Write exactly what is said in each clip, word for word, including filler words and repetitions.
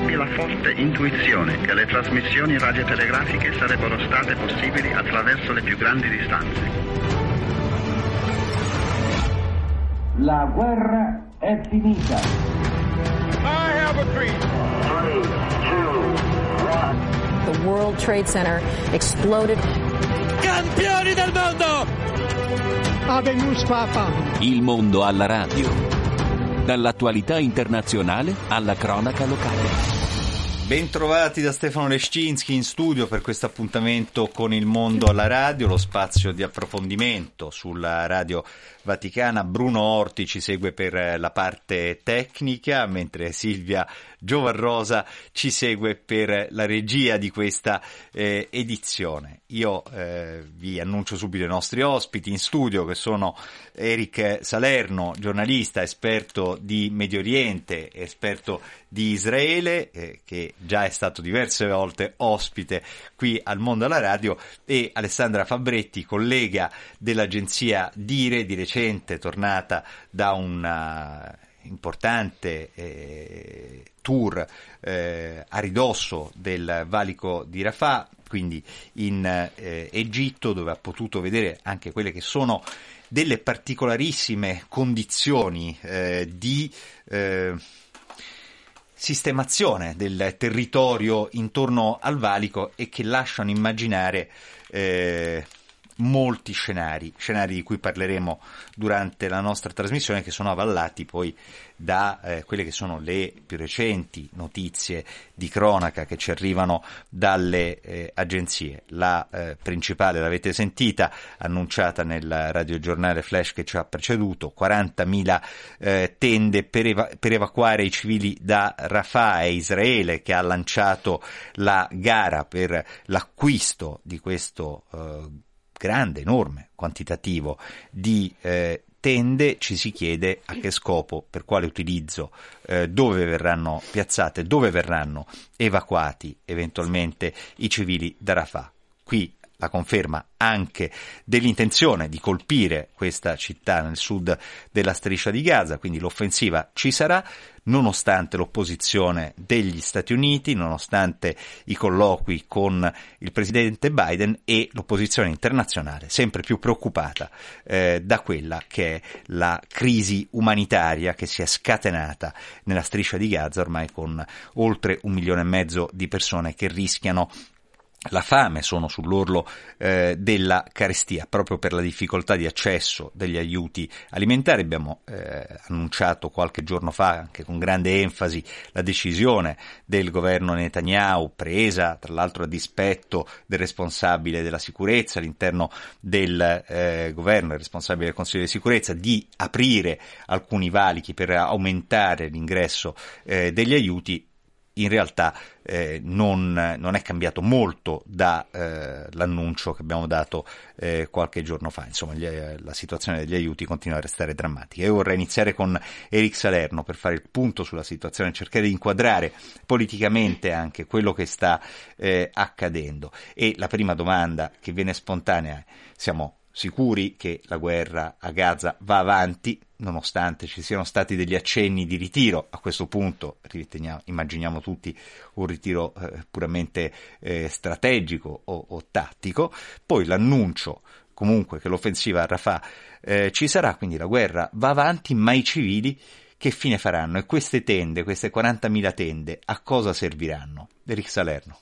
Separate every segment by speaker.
Speaker 1: anche la forte intuizione che le trasmissioni radiotelegrafiche sarebbero state possibili attraverso le più grandi distanze.
Speaker 2: La guerra è finita.
Speaker 3: I have a dream.
Speaker 2: three, two, one.
Speaker 4: The World Trade Center exploded.
Speaker 3: Campioni del mondo!
Speaker 5: Habemus Papam.
Speaker 6: Il mondo alla radio. Dall'attualità internazionale alla cronaca locale.
Speaker 7: Bentrovati da Stefano Leszczynski in studio per questo appuntamento con Il Mondo alla Radio, lo spazio di approfondimento sulla Radio Vaticana. Bruno Orti ci segue per la parte tecnica, mentre Silvia Giovarrosa ci segue per la regia di questa eh, edizione. Io eh, vi annuncio subito i nostri ospiti in studio, che sono Eric Salerno, giornalista, esperto di Medio Oriente, esperto di Israele, eh, che già è stato diverse volte ospite qui al Mondo alla Radio, e Alessandra Fabretti, collega dell'agenzia Dire, di recente tornata da un importante eh, tour eh, a ridosso del valico di Rafah, quindi in eh, Egitto, dove ha potuto vedere anche quelle che sono delle particolarissime condizioni eh, di eh, sistemazione del territorio intorno al valico e che lasciano immaginare eh, molti scenari, scenari di cui parleremo durante la nostra trasmissione, che sono avvallati poi da eh, quelle che sono le più recenti notizie di cronaca che ci arrivano dalle eh, agenzie. La eh, principale l'avete sentita, annunciata nel radiogiornale Flash che ci ha preceduto: quarantamila eh, tende per, eva- per evacuare i civili da Rafah. È Israele che ha lanciato la gara per l'acquisto di questo eh, grande, enorme quantitativo di eh, tende. Ci si chiede a che scopo, per quale utilizzo, eh, dove verranno piazzate, dove verranno evacuati eventualmente i civili da Rafah. Qui la conferma anche dell'intenzione di colpire questa città nel sud della striscia di Gaza, quindi l'offensiva ci sarà, nonostante l'opposizione degli Stati Uniti, nonostante i colloqui con il presidente Biden e l'opposizione internazionale sempre più preoccupata eh, da quella che è la crisi umanitaria che si è scatenata nella striscia di Gaza, ormai con oltre un milione e mezzo di persone che rischiano la fame, sono sull'orlo eh, della carestia proprio per la difficoltà di accesso degli aiuti alimentari. Abbiamo eh, annunciato qualche giorno fa, anche con grande enfasi, la decisione del governo Netanyahu, presa tra l'altro a dispetto del responsabile della sicurezza all'interno del eh, governo, il responsabile del Consiglio di sicurezza, di aprire alcuni valichi per aumentare l'ingresso eh, degli aiuti. In realtà eh, non, non è cambiato molto da eh, l'annuncio che abbiamo dato eh, qualche giorno fa. Insomma, gli, la situazione degli aiuti continua a restare drammatica. Io vorrei iniziare con Eric Salerno per fare il punto sulla situazione, cercare di inquadrare politicamente anche quello che sta eh, accadendo. E la prima domanda che viene spontanea è: siamo sicuri che la guerra a Gaza va avanti, nonostante ci siano stati degli accenni di ritiro? A questo punto immaginiamo tutti un ritiro eh, puramente eh, strategico o, o tattico. Poi l'annuncio comunque che l'offensiva a Rafah eh, ci sarà, quindi la guerra va avanti, ma i civili che fine faranno? E queste tende, queste quarantamila tende, a cosa serviranno? Eric Salerno.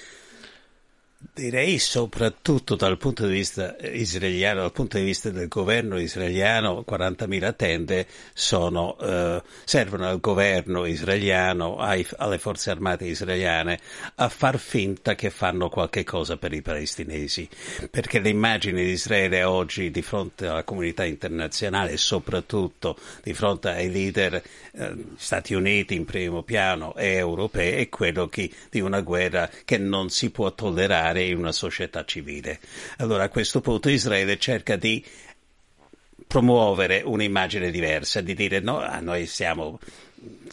Speaker 8: Direi soprattutto dal punto di vista israeliano, dal punto di vista del governo israeliano, quarantamila tende sono, eh, servono al governo israeliano, ai, alle forze armate israeliane, a far finta che fanno qualche cosa per i palestinesi, perché l'immagine di Israele oggi di fronte alla comunità internazionale e soprattutto di fronte ai leader eh, Stati Uniti in primo piano e europei è quello che, di una guerra che non si può tollerare in una società civile. Allora a questo punto Israele cerca di promuovere un'immagine diversa, di dire no, noi siamo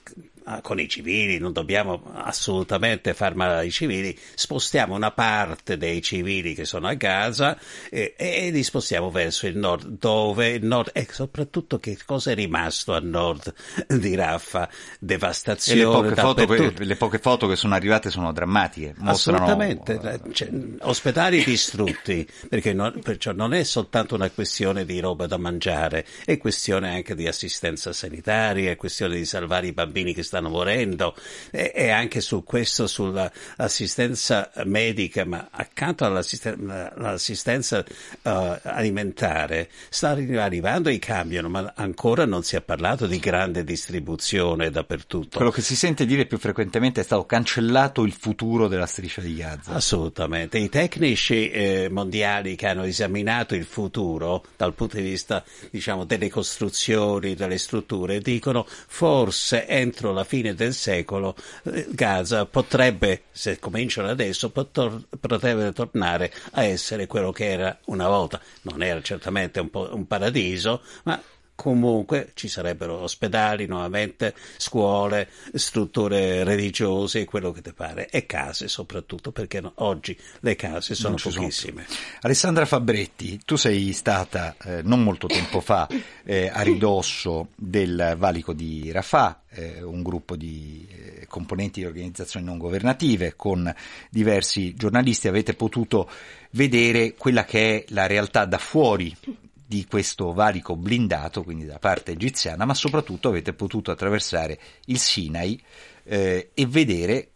Speaker 8: con i civili, non dobbiamo assolutamente far male ai civili, spostiamo una parte dei civili che sono a Gaza e, e li spostiamo verso il nord, dove il nord, e soprattutto che cosa è rimasto a nord di Rafah? Devastazione.
Speaker 7: E le poche, foto,
Speaker 8: dappertutto.
Speaker 7: le poche foto che sono arrivate sono drammatiche. Mostrano...
Speaker 8: Assolutamente, cioè, ospedali distrutti, perché non, perciò non è soltanto una questione di roba da mangiare, è questione anche di assistenza sanitaria, è questione di salvare i bambini che stanno morendo, e, e anche su questo, sull'assistenza medica, ma accanto all'assisten- all'assistenza uh, alimentare sta arrivando i camion, ma ancora non si è parlato di grande distribuzione dappertutto.
Speaker 7: Quello che si sente dire più frequentemente è stato cancellato il futuro della striscia di Gaza.
Speaker 8: Assolutamente. I tecnici eh, mondiali che hanno esaminato il futuro dal punto di vista, diciamo, delle costruzioni, delle strutture, dicono forse entro la fine del secolo eh, Gaza potrebbe, se cominciano adesso, potor, potrebbe tornare a essere quello che era una volta. Non era certamente un, po' un paradiso, ma comunque ci sarebbero ospedali nuovamente, scuole, strutture religiose, quello che ti pare, e case soprattutto, perché no, oggi le case sono pochissime.
Speaker 7: Sono Alessandra Fabretti, tu sei stata eh, non molto tempo fa eh, a ridosso del valico di Rafah, eh, un gruppo di eh, componenti di organizzazioni non governative con diversi giornalisti, avete potuto vedere quella che è la realtà da fuori di questo valico blindato, quindi da parte egiziana, ma soprattutto avete potuto attraversare il Sinai eh, e vedere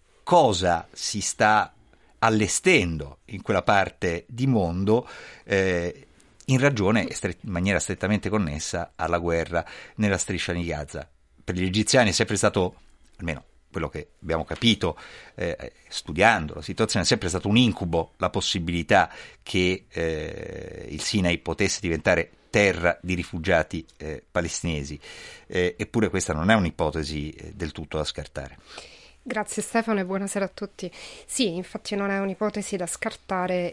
Speaker 7: cosa si sta allestendo in quella parte di mondo eh, in ragione, in maniera strettamente connessa, alla guerra nella striscia di Gaza. Per gli egiziani è sempre stato, almeno quello che abbiamo capito eh, studiando la situazione, è sempre stato un incubo la possibilità che eh, il Sinai potesse diventare terra di rifugiati eh, palestinesi, eh, eppure questa non è un'ipotesi eh, del tutto da scartare.
Speaker 9: Grazie Stefano e buonasera a tutti. Sì, infatti non è un'ipotesi da scartare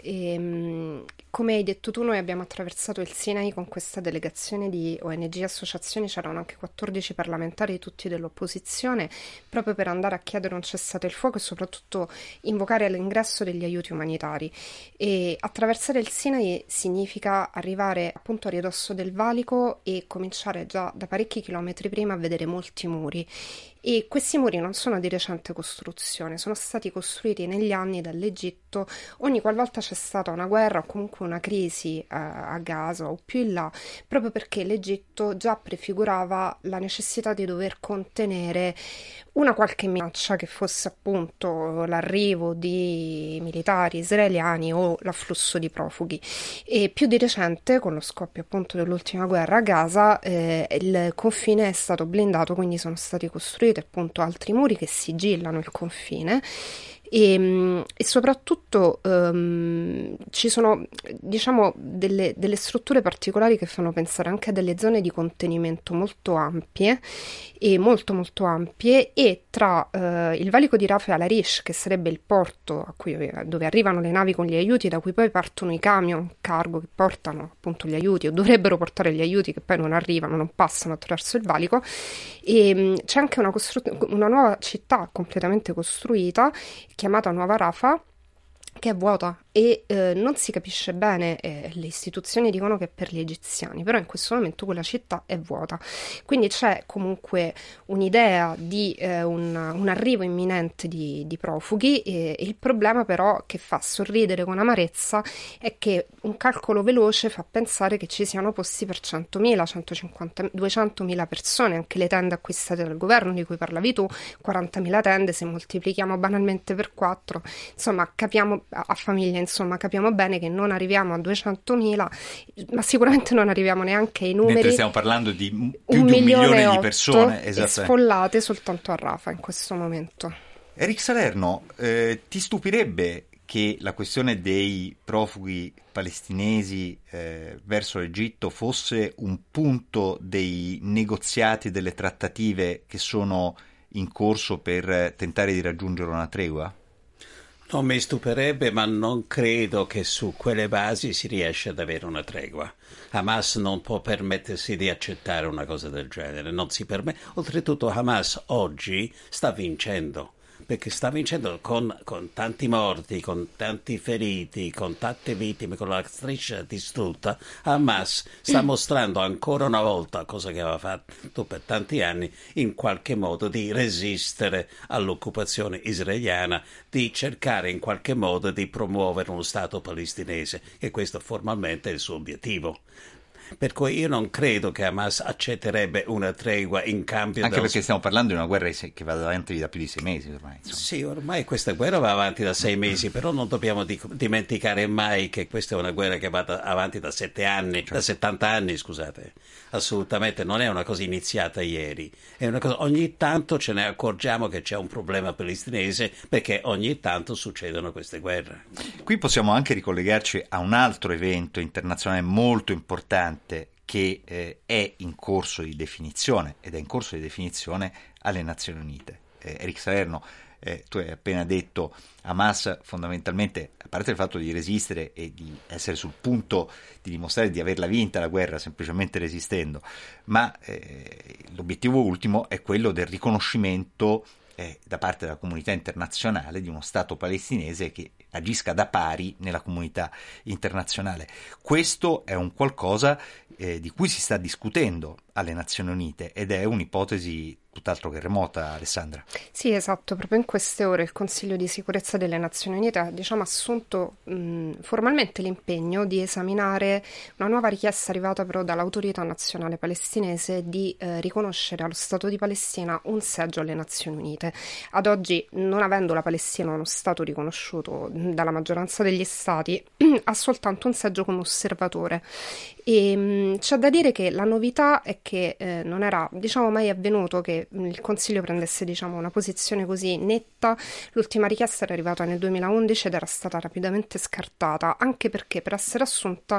Speaker 9: e, come hai detto tu, noi abbiamo attraversato il Sinai con questa delegazione di O N G e associazioni, c'erano anche quattordici parlamentari, tutti dell'opposizione, proprio per andare a chiedere un cessate il fuoco e soprattutto invocare l'ingresso degli aiuti umanitari. E attraversare il Sinai significa arrivare appunto a ridosso del valico e cominciare già da parecchi chilometri prima a vedere molti muri. E questi muri non sono di recente costruzione, sono stati costruiti negli anni dall'Egitto ogni qualvolta c'è stata una guerra o comunque una crisi eh, a Gaza o più in là, proprio perché l'Egitto già prefigurava la necessità di dover contenere una qualche minaccia, che fosse appunto l'arrivo di militari israeliani o l'afflusso di profughi. E più di recente, con lo scoppio appunto dell'ultima guerra a Gaza, eh, il confine è stato blindato, quindi sono stati costruiti appunto altri muri che sigillano il confine. E, e soprattutto um, ci sono, diciamo, delle, delle strutture particolari che fanno pensare anche a delle zone di contenimento molto ampie e molto molto ampie e tra uh, il valico di Rafah e Al-Arish, che sarebbe il porto a cui, dove arrivano le navi con gli aiuti, da cui poi partono i camion cargo che portano appunto gli aiuti o dovrebbero portare gli aiuti che poi non arrivano, non passano attraverso il valico, e um, c'è anche una, costru- una nuova città completamente costruita chiamata Nuova Rafah, che è vuota e eh, non si capisce bene, eh, le istituzioni dicono che è per gli egiziani, però in questo momento quella città è vuota, quindi c'è comunque un'idea di eh, un, un arrivo imminente di, di profughi e, e il problema però che fa sorridere con amarezza è che un calcolo veloce fa pensare che ci siano posti per centomila, centocinquanta, duecentomila persone, anche le tende acquistate dal governo di cui parlavi tu, quarantamila tende, se moltiplichiamo banalmente per quattro, insomma capiamo a famiglia, insomma capiamo bene che non arriviamo a duecentomila, ma sicuramente non arriviamo neanche ai numeri.
Speaker 7: Mentre stiamo parlando di più un di un milione di persone
Speaker 9: sfollate soltanto a Rafah in questo momento.
Speaker 7: Eric Salerno, eh, ti stupirebbe che la questione dei profughi palestinesi eh, verso l'Egitto fosse un punto dei negoziati, delle trattative che sono in corso per tentare di raggiungere una tregua?
Speaker 8: Non mi stupirebbe, ma non credo che su quelle basi si riesca ad avere una tregua. Hamas non può permettersi di accettare una cosa del genere, non si permette. Oltretutto Hamas oggi sta vincendo, perché sta vincendo con, con tanti morti, con tanti feriti, con tante vittime, con la striscia distrutta. Hamas sta mostrando ancora una volta, cosa che aveva fatto per tanti anni, in qualche modo di resistere all'occupazione israeliana, di cercare in qualche modo di promuovere uno Stato palestinese, e questo formalmente è il suo obiettivo. Per cui io non credo che Hamas accetterebbe una tregua in cambio.
Speaker 7: Anche
Speaker 8: del...
Speaker 7: perché stiamo parlando di una guerra che va avanti da più di sei mesi ormai. Insomma.
Speaker 8: Sì, ormai questa guerra va avanti da sei mesi, però non dobbiamo di- dimenticare mai che questa è una guerra che va da- avanti da sette anni, certo. da settanta anni, scusate. Assolutamente non è una cosa iniziata ieri, è una cosa, ogni tanto ce ne accorgiamo che c'è un problema palestinese perché ogni tanto succedono queste guerre.
Speaker 7: Qui possiamo anche ricollegarci a un altro evento internazionale molto importante che eh, è in corso di definizione ed è in corso di definizione alle Nazioni Unite. Eh, Eric Salerno, eh, tu hai appena detto Hamas fondamentalmente, a parte il fatto di resistere e di essere sul punto di dimostrare di averla vinta la guerra semplicemente resistendo, ma eh, l'obiettivo ultimo è quello del riconoscimento eh, da parte della comunità internazionale di uno Stato palestinese che agisca da pari nella comunità internazionale. Questo è un qualcosa eh, di cui si sta discutendo alle Nazioni Unite ed è un'ipotesi tutt'altro che remota, Alessandra.
Speaker 9: Sì, esatto, proprio in queste ore il Consiglio di sicurezza delle Nazioni Unite ha diciamo, assunto mh, formalmente l'impegno di esaminare una nuova richiesta arrivata però dall'autorità nazionale palestinese di eh, riconoscere allo Stato di Palestina un seggio alle Nazioni Unite. Ad oggi, non avendo la Palestina uno Stato riconosciuto dalla maggioranza degli Stati, ha soltanto un seggio come osservatore. E mh, c'è da dire che la novità è che eh, non era diciamo mai avvenuto che il Consiglio prendesse diciamo una posizione così netta. L'ultima richiesta era arrivata nel duemilaundici ed era stata rapidamente scartata, anche perché per essere assunta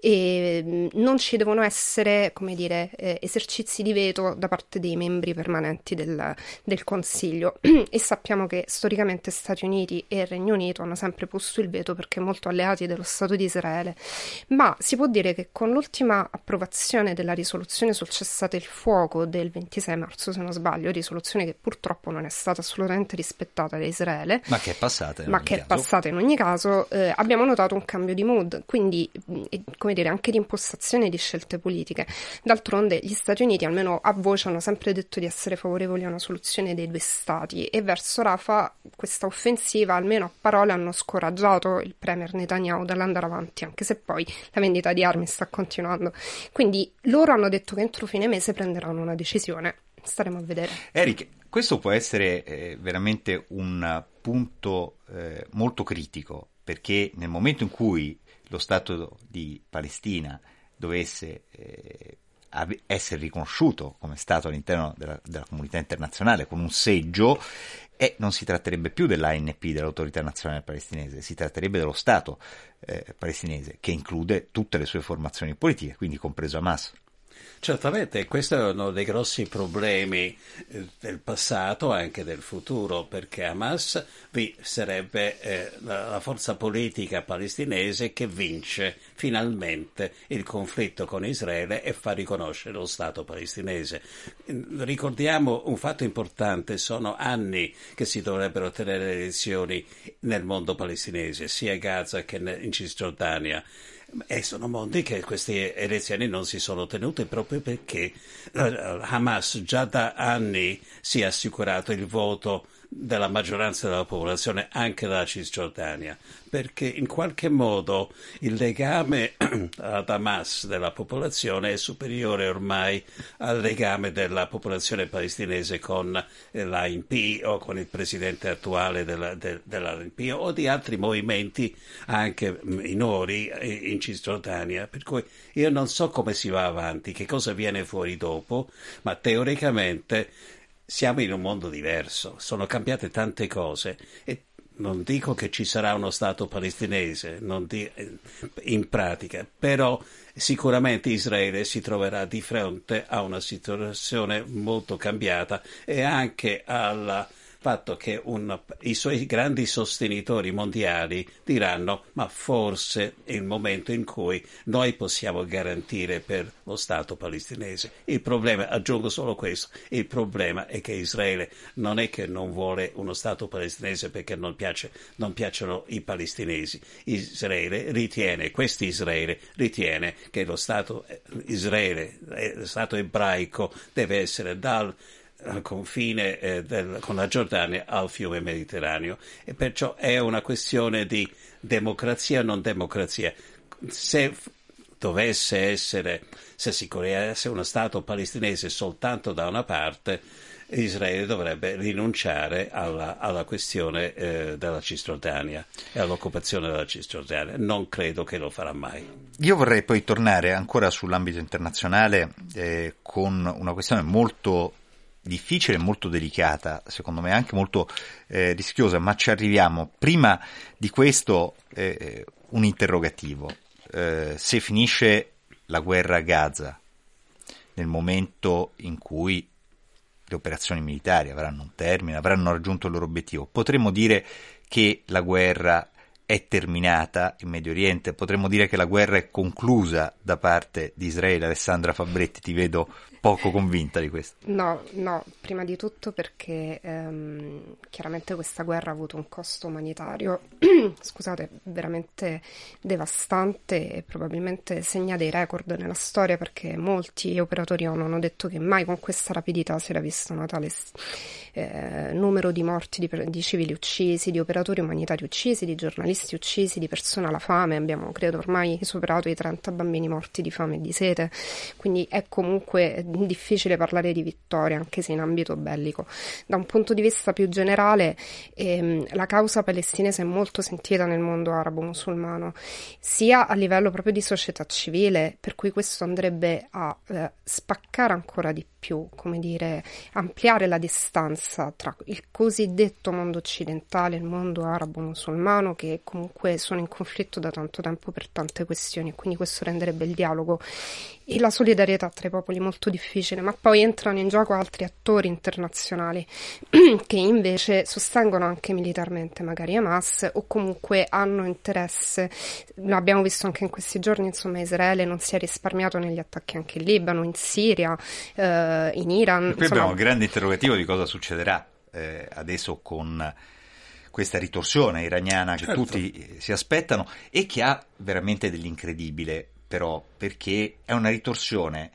Speaker 9: eh, non ci devono essere, come dire, eh, esercizi di veto da parte dei membri permanenti del, del Consiglio e sappiamo che storicamente Stati Uniti e Regno Unito hanno sempre posto il veto perché molto alleati dello Stato di Israele, ma si può dire che con l'ultima approvazione della risoluzione sul cessate il fuoco del ventisei marzo, se non sbaglio, risoluzione che purtroppo non è stata assolutamente rispettata da Israele,
Speaker 7: ma che è passata in
Speaker 9: ma
Speaker 7: ogni
Speaker 9: che
Speaker 7: caso.
Speaker 9: è passata in ogni caso, eh, abbiamo notato un cambio di mood, quindi eh, come dire anche di impostazione di scelte politiche. D'altronde gli Stati Uniti, almeno a voce, hanno sempre detto di essere favorevoli a una soluzione dei due stati e verso Rafah questa offensiva, almeno a parole, hanno scoraggiato il premier Netanyahu dall'andare avanti, anche se poi la vendita di armi sta continuando. Quindi loro hanno detto che entro fine mese prenderanno una decisione. Staremo a vedere.
Speaker 7: Eric, questo può essere eh, veramente un punto eh, molto critico, perché nel momento in cui lo Stato di Palestina dovesse eh, av- essere riconosciuto come Stato all'interno della, della comunità internazionale con un seggio, e non si tratterebbe più dell'A N P, dell'Autorità Nazionale Palestinese, si tratterebbe dello Stato eh, palestinese, che include tutte le sue formazioni politiche, quindi compreso Hamas.
Speaker 8: Certamente, questo è uno dei grossi problemi del passato, anche del futuro, perché Hamas vi sarebbe eh, la, la forza politica palestinese che vince finalmente il conflitto con Israele e fa riconoscere lo Stato palestinese. Ricordiamo un fatto importante: sono anni che si dovrebbero tenere elezioni nel mondo palestinese, sia a Gaza che in Cisgiordania. E sono mondi che queste elezioni non si sono tenute proprio perché Hamas già da anni si è assicurato il voto della maggioranza della popolazione, anche della Cisgiordania, perché in qualche modo il legame ad Hamas della popolazione è superiore ormai al legame della popolazione palestinese con l'A N P o con il presidente attuale della, de, dell'A N P o di altri movimenti anche minori in Cisgiordania. Per cui io non so come si va avanti, che cosa viene fuori dopo, ma teoricamente siamo in un mondo diverso, sono cambiate tante cose e non dico che ci sarà uno Stato palestinese, non di, in pratica, però sicuramente Israele si troverà di fronte a una situazione molto cambiata e anche alla fatto che un, i suoi grandi sostenitori mondiali diranno ma forse è il momento in cui noi possiamo garantire per lo Stato palestinese. Il problema, aggiungo solo questo, il problema è che Israele non è che non vuole uno Stato palestinese perché non piace, non piacciono i palestinesi. Israele ritiene, questo Israele ritiene che lo Stato Israele, lo Stato ebraico deve essere dal al confine eh, del, con la Giordania al fiume Mediterraneo, e perciò è una questione di democrazia o non democrazia. Se dovesse essere, se si creasse uno Stato palestinese soltanto da una parte, Israele dovrebbe rinunciare alla, alla questione eh, della Cisgiordania e all'occupazione della Cisgiordania. Non credo che lo farà mai.
Speaker 7: Io vorrei poi tornare ancora sull'ambito internazionale eh, con una questione molto difficile e molto delicata, secondo me anche molto eh, rischiosa, ma ci arriviamo. Prima di questo eh, un interrogativo. Eh, se finisce la guerra a Gaza nel momento in cui le operazioni militari avranno un termine, avranno raggiunto il loro obiettivo, potremmo dire che la guerra è terminata in Medio Oriente, potremmo dire che la guerra è conclusa da parte di Israele. Alessandra Fabretti, ti vedo poco convinta di questo.
Speaker 9: No, no, prima di tutto perché ehm, chiaramente questa guerra ha avuto un costo umanitario, scusate, veramente devastante e probabilmente segna dei record nella storia, perché molti operatori ONU hanno detto che mai con questa rapidità si era visto un tale eh, numero di morti, di, di civili uccisi, di operatori umanitari uccisi, di giornalisti uccisi, di persone alla fame. Abbiamo, credo, ormai superato i trenta bambini morti di fame e di sete, quindi è comunque difficile parlare di vittoria, anche se in ambito bellico. Da un punto di vista più generale, ehm, la causa palestinese è molto sentita nel mondo arabo-musulmano, sia a livello proprio di società civile, per cui questo andrebbe a eh, spaccare ancora di più, come dire, ampliare la distanza tra il cosiddetto mondo occidentale e il mondo arabo-musulmano, che comunque sono in conflitto da tanto tempo per tante questioni, e quindi questo renderebbe il dialogo e la solidarietà tra i popoli molto difficile. Ma poi entrano in gioco altri attori internazionali che invece sostengono anche militarmente magari Hamas, o comunque hanno interesse. Lo abbiamo visto anche in questi giorni, insomma, Israele non si è risparmiato negli attacchi anche in Libano, in Siria, eh, in Iran.
Speaker 7: E qui
Speaker 9: insomma...
Speaker 7: abbiamo un grande interrogativo di cosa succederà eh, adesso con questa ritorsione iraniana che certo. tutti si aspettano, e che ha veramente dell'incredibile, però, perché è una ritorsione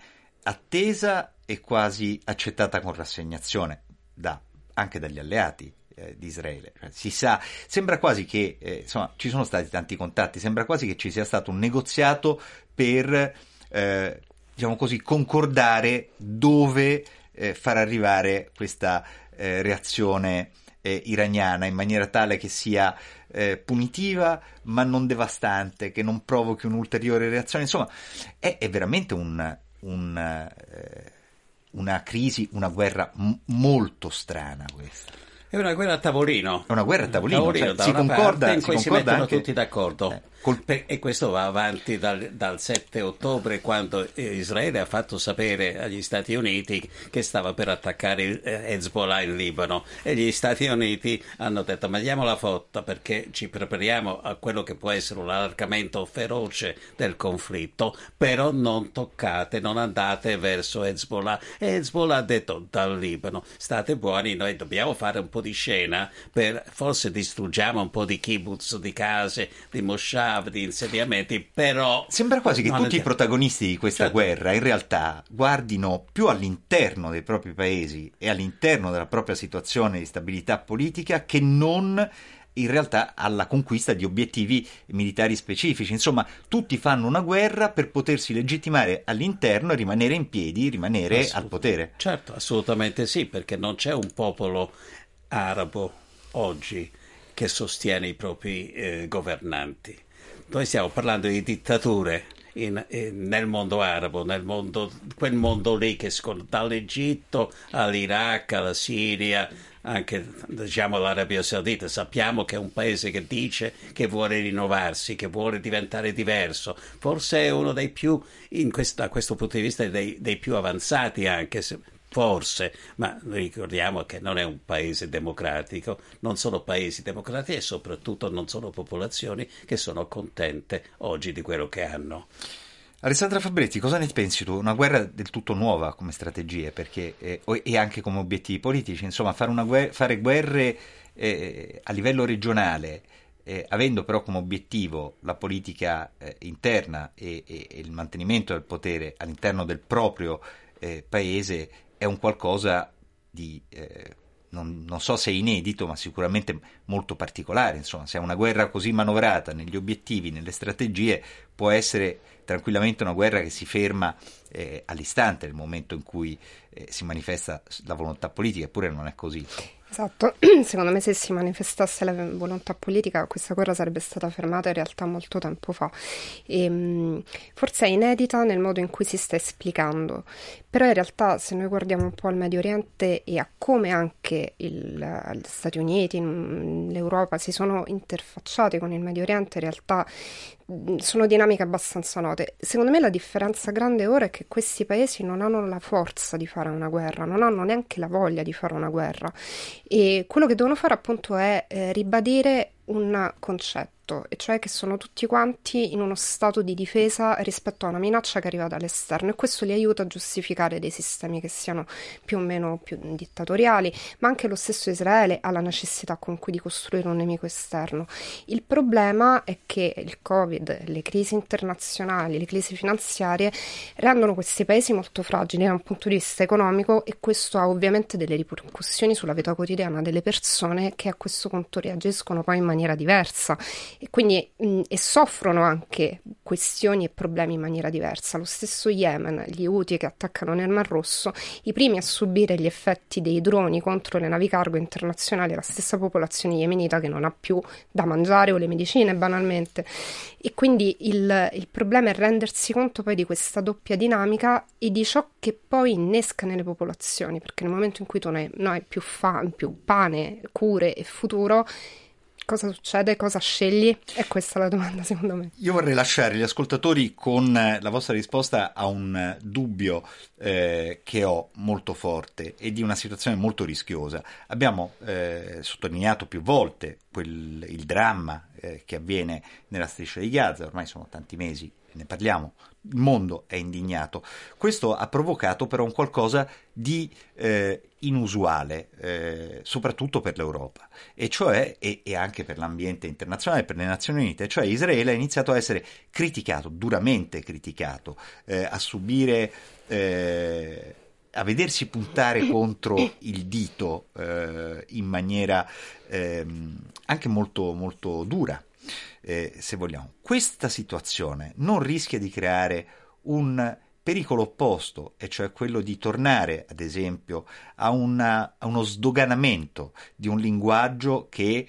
Speaker 7: attesa e quasi accettata con rassegnazione da, anche dagli alleati eh, di Israele. Cioè, si sa, sembra quasi che, eh, insomma, ci sono stati tanti contatti, sembra quasi che ci sia stato un negoziato per, eh, diciamo così, concordare dove eh, far arrivare questa eh, reazione eh, iraniana in maniera tale che sia eh, punitiva ma non devastante, che non provochi un'ulteriore reazione. Insomma, è, è veramente un, un, eh, una crisi, una guerra m- molto strana questa.
Speaker 8: È una guerra a tavolino.
Speaker 7: È una guerra a tavolino,
Speaker 8: tavolino
Speaker 7: cioè, si concorda,
Speaker 8: in cui
Speaker 7: si
Speaker 8: si
Speaker 7: concorda
Speaker 8: mettono
Speaker 7: anche...
Speaker 8: tutti d'accordo.
Speaker 7: Eh, col...
Speaker 8: E questo va avanti dal, dal sette ottobre, quando Israele ha fatto sapere agli Stati Uniti che stava per attaccare Hezbollah in Libano, e gli Stati Uniti hanno detto: ma diamo la fotta, perché ci prepariamo a quello che può essere un allargamento feroce del conflitto, però non toccate, non andate verso Hezbollah. E Hezbollah ha detto dal Libano: state buoni, noi dobbiamo fare un po' di scena, per forse distruggiamo un po' di kibbutz, di case, di moshav, di insediamenti, però...
Speaker 7: Sembra quasi che tutti
Speaker 8: andiamo.
Speaker 7: i protagonisti di questa
Speaker 8: certo.
Speaker 7: guerra in realtà guardino più all'interno dei propri paesi e all'interno della propria situazione di stabilità politica, che non in realtà alla conquista di obiettivi militari specifici. Insomma, tutti fanno una guerra per potersi legittimare all'interno e rimanere in piedi, rimanere al potere.
Speaker 8: Certo, assolutamente sì, perché non c'è un popolo arabo oggi che sostiene i propri eh, governanti. Noi stiamo parlando di dittature in, in, nel mondo arabo, nel mondo, quel mondo lì che scon- dall'Egitto all'Iraq, alla Siria, anche diciamo l'Arabia Saudita. Sappiamo che è un paese che dice che vuole rinnovarsi, che vuole diventare diverso. Forse è uno dei più, in questo, da questo punto di vista, dei, dei più avanzati, anche se forse, ma ricordiamo che non è un paese democratico, non sono paesi democratici e soprattutto non sono popolazioni che sono contente oggi di quello che hanno.
Speaker 7: Alessandra Fabretti, cosa ne pensi tu? Una guerra del tutto nuova come strategie, perché, eh, e anche come obiettivi politici, insomma, fare, una guerra, fare guerre eh, a livello regionale, eh, avendo però come obiettivo la politica eh, interna e, e, e il mantenimento del potere all'interno del proprio eh, paese, è un qualcosa di, eh, non, non so se è inedito, ma sicuramente molto particolare. Insomma, se è una guerra così manovrata negli obiettivi, nelle strategie, può essere tranquillamente una guerra che si ferma eh, all'istante, nel momento in cui eh, si manifesta la volontà politica, eppure non è così.
Speaker 9: Esatto, secondo me se si manifestasse la volontà politica questa guerra sarebbe stata fermata in realtà molto tempo fa. E, forse è inedita nel modo in cui si sta esplicando, però in realtà se noi guardiamo un po' al Medio Oriente e a come anche il, gli Stati Uniti, l'Europa si sono interfacciati con il Medio Oriente, in realtà sono dinamiche abbastanza note. Secondo me la differenza grande ora è che questi paesi non hanno la forza di fare una guerra, non hanno neanche la voglia di fare una guerra, e quello che devono fare appunto è eh, ribadire un concetto, e cioè che sono tutti quanti in uno stato di difesa rispetto a una minaccia che arriva dall'esterno, e questo li aiuta a giustificare dei sistemi che siano più o meno più dittatoriali, ma anche lo stesso Israele ha la necessità comunque di costruire un nemico esterno. Il problema è che il Covid, le crisi internazionali, le crisi finanziarie rendono questi paesi molto fragili da un punto di vista economico, e questo ha ovviamente delle ripercussioni sulla vita quotidiana delle persone, che a questo punto reagiscono poi in maniera diversa e quindi mh, e soffrono anche questioni e problemi in maniera diversa. Lo stesso Yemen, gli Houthi che attaccano nel Mar Rosso, i primi a subire gli effetti dei droni contro le navi cargo internazionali, la stessa popolazione yemenita che non ha più da mangiare o le medicine banalmente, e quindi il, il problema è rendersi conto poi di questa doppia dinamica e di ciò che poi innesca nelle popolazioni, perché nel momento in cui tu ne hai più, fa, più pane, cure e futuro, cosa succede? Cosa scegli? È questa la domanda, secondo me.
Speaker 7: Io vorrei lasciare gli ascoltatori con la vostra risposta a un dubbio eh, che ho molto forte e di una situazione molto rischiosa. Abbiamo eh, sottolineato più volte quel, il dramma eh, che avviene nella striscia di Gaza, ormai sono tanti mesi che ne parliamo, il mondo è indignato. Questo ha provocato però un qualcosa di eh, inusuale, eh, soprattutto per l'Europa, e cioè e, e anche per l'ambiente internazionale, per le Nazioni Unite, cioè Israele ha iniziato a essere criticato, duramente criticato, eh, a subire, eh, a vedersi puntare contro il dito eh, in maniera eh, anche molto, molto dura. Eh, se vogliamo, questa situazione non rischia di creare un pericolo opposto, e cioè quello di tornare, ad esempio, a, una, a uno sdoganamento di un linguaggio che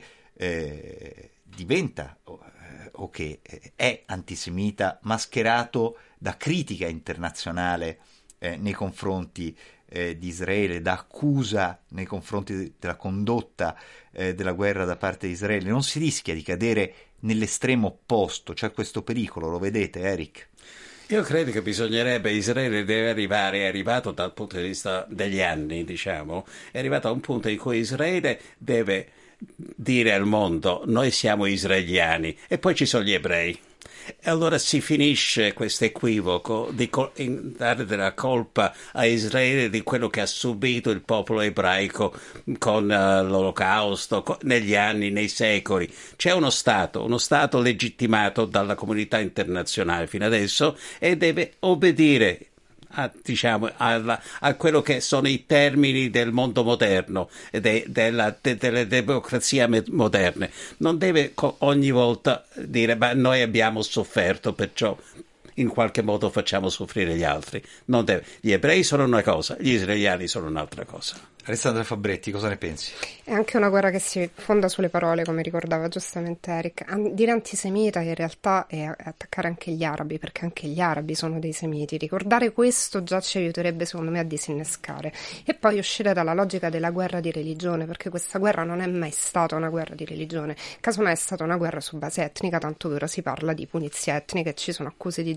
Speaker 7: eh, diventa o, o che è antisemita, mascherato da critica internazionale eh, nei confronti eh, di Israele, da accusa nei confronti della condotta eh, della guerra da parte di Israele. Non si rischia di cadere nell'estremo opposto? C'è questo pericolo, lo vedete, Eric?
Speaker 8: Io credo che bisognerebbe, Israele deve arrivare, è arrivato dal punto di vista degli anni, diciamo, è arrivato a un punto in cui Israele deve dire al mondo: noi siamo israeliani, e poi ci sono gli ebrei. E allora si finisce questo equivoco di dare della colpa a Israele di quello che ha subito il popolo ebraico con uh, l'Olocausto, con, negli anni, nei secoli. C'è uno Stato, uno Stato legittimato dalla comunità internazionale fino adesso, e deve obbedire A, diciamo, alla, a quello che sono i termini del mondo moderno e de, della, de, delle democrazie moderne. Non deve co- ogni volta dire: ma noi abbiamo sofferto, perciò in qualche modo facciamo soffrire gli altri. Non deve. Gli ebrei sono una cosa, gli israeliani sono un'altra cosa.
Speaker 7: Alessandra Fabretti, cosa ne pensi?
Speaker 9: È anche una guerra che si fonda sulle parole, come ricordava giustamente Eric. Dire antisemita in realtà è attaccare anche gli arabi, perché anche gli arabi sono dei semiti. Ricordare questo già ci aiuterebbe, secondo me, a disinnescare. E poi uscire dalla logica della guerra di religione, perché questa guerra non è mai stata una guerra di religione. Casomai è stata una guerra su base etnica, tanto che ora si parla di pulizia etnica e ci sono accuse di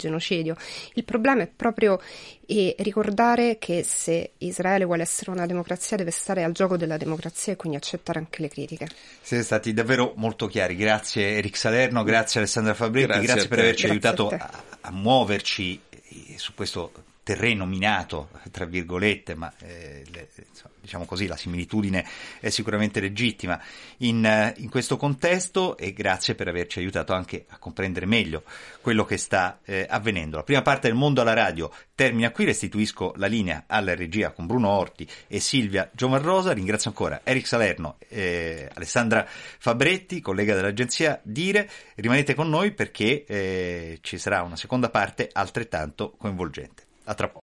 Speaker 9: genocidio. Il problema è proprio e ricordare che se Israele vuole essere una democrazia deve stare al gioco della democrazia e quindi accettare anche le critiche. Siete
Speaker 7: stati davvero molto chiari, grazie Eric Salerno, grazie Alessandra Fabretti, grazie, grazie per averci grazie aiutato a, a, a muoverci su questo terreno minato, tra virgolette, ma eh, le, insomma, diciamo così, la similitudine è sicuramente legittima in, in questo contesto, e grazie per averci aiutato anche a comprendere meglio quello che sta eh, avvenendo. La prima parte del Mondo alla radio termina qui, restituisco la linea alla regia con Bruno Orti e Silvia Giovarrosa, ringrazio ancora Eric Salerno e Alessandra Fabretti, collega dell'agenzia Dire. Rimanete con noi perché eh, ci sarà una seconda parte altrettanto coinvolgente. A tra poco.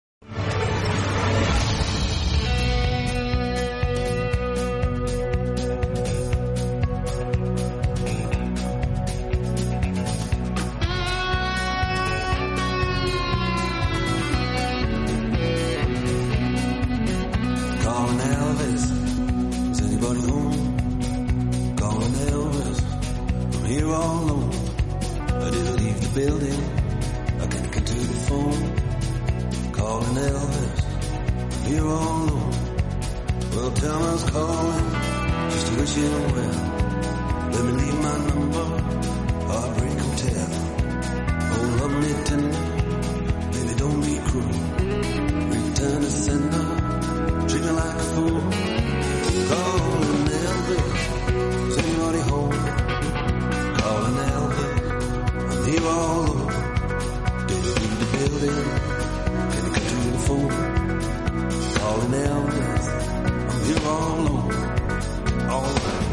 Speaker 10: Calling Elvis, is anybody home? Calling Elvis, I'm here all alone. I didn't leave the building, I can't get to the phone. Calling Elvis, I'm here all alone. Well, tell me I was calling, just to wish you well. Let me leave my number, Heartbreak Hotel. Oh, love me tender, baby, don't be cruel. Return to sender, treat me like a fool. Calling Elvis, is anybody home? Calling Elvis, I'm here all alone. Did you leave the building? Phone, calling Elvis, I'm here all alone, all alone.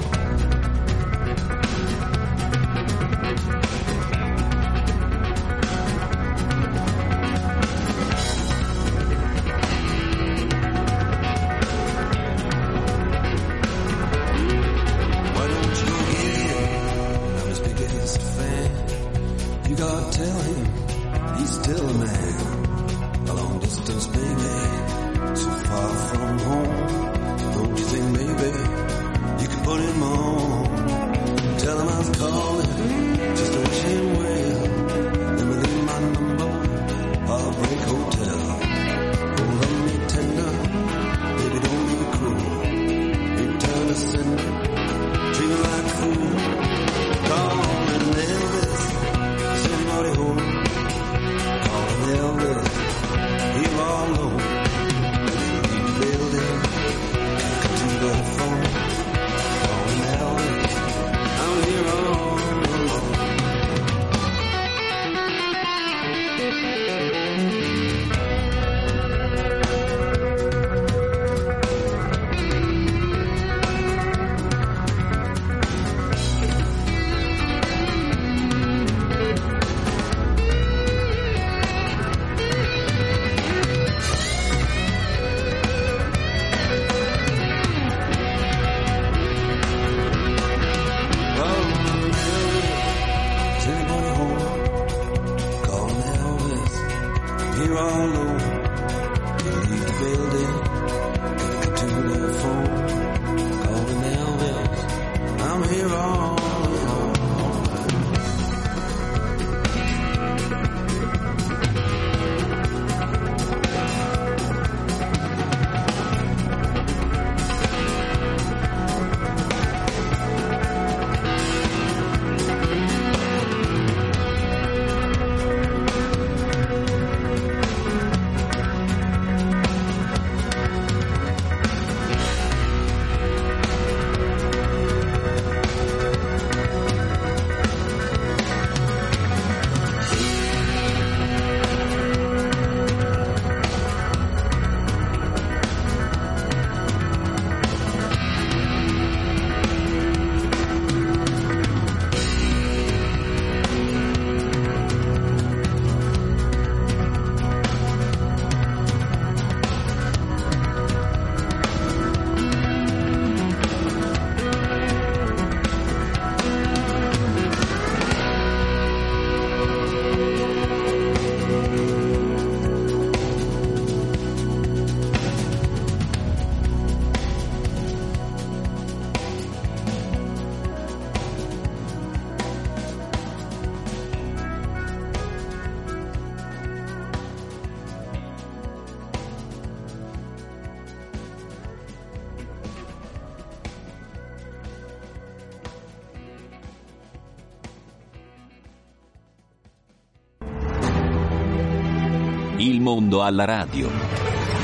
Speaker 6: Il mondo alla radio.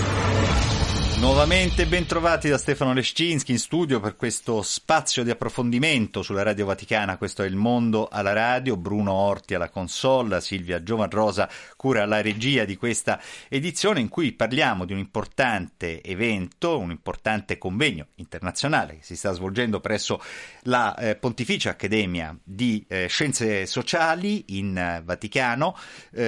Speaker 7: Nuovamente ben trovati da Stefano Leszczynski in studio per questo spazio di approfondimento sulla Radio Vaticana. Questo è Il Mondo alla Radio, Bruno Orti alla console, Silvia Giovanrosa cura la regia di questa edizione in cui parliamo di un importante evento, un importante convegno internazionale che si sta svolgendo presso la eh, Pontificia Accademia di eh, Scienze Sociali in eh, Vaticano,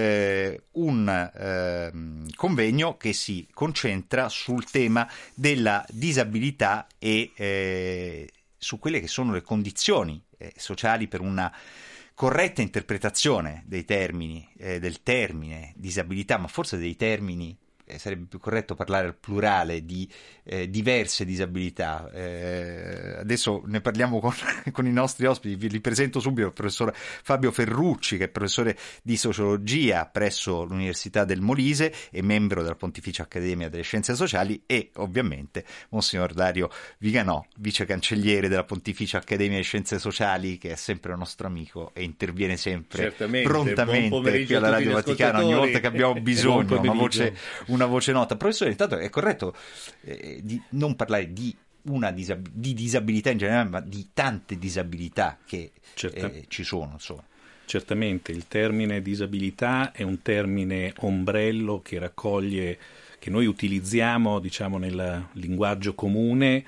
Speaker 7: eh, un eh, convegno che si concentra sul tema della disabilità e eh, su quelle che sono le condizioni eh, sociali per una corretta interpretazione dei termini, eh, del termine disabilità, ma forse dei termini, eh, sarebbe più corretto parlare al plurale, di eh, diverse disabilità. Eh, adesso ne parliamo con, con i nostri ospiti, vi li presento subito: il professor Fabio Ferrucci, che è professore di sociologia presso l'Università del Molise e membro della Pontificia Accademia delle Scienze Sociali, e ovviamente Monsignor Dario Viganò, vice cancelliere della Pontificia Accademia delle Scienze Sociali, che è sempre un nostro amico e interviene sempre Certamente. prontamente qui alla Radio Vaticana ogni volta che abbiamo bisogno, una voce, una voce nota. Professore, intanto è corretto eh, di non parlare di una disab- di disabilità in generale, ma di tante disabilità che eh, ci sono, insomma.
Speaker 11: Certamente, il termine disabilità è un termine ombrello che raccoglie, che noi utilizziamo, diciamo, nel linguaggio comune,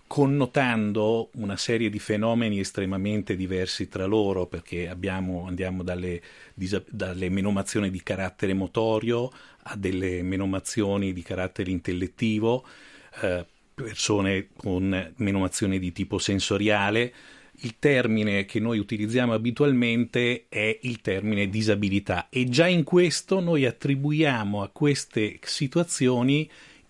Speaker 11: connotando una serie di fenomeni estremamente diversi tra loro, perché abbiamo, andiamo dalle, dalle menomazioni di carattere motorio a delle menomazioni di carattere intellettivo, eh, persone con menomazioni di tipo sensoriale. Il termine che noi utilizziamo abitualmente è il termine disabilità, e già in questo noi attribuiamo a queste situazioni